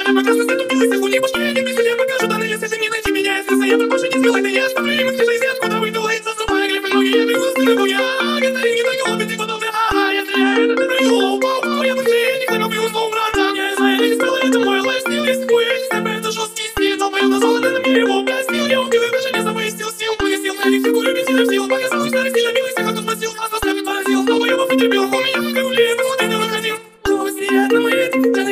я прекрасно затупилась, и звуки, что я не пишу, я покажу данные, если ты не найти меня, если я больше не сделай, то я оставлю им их жизнь, откуда выйду, лейн за собой, гребли ноги, я бегу, стыну, я, готовинги на голове, ты подобный, я стреляю, это ты голову, пау, я быстрее, не хлебал, бью, снова брата, я знаю, я не спал, это мой лайфстил, есть мой экстеп, это жесткий стиль, толпаю на золото, на мире его угостил, я убил их, даже не завысил сил, погасил на них фигуры, бензина в силу, показал, что старый стиль, обил, всех отпустил, нас оставит, поразил, долбоебов и терпил, у меня в короле, на не выходил, новости, я на моей,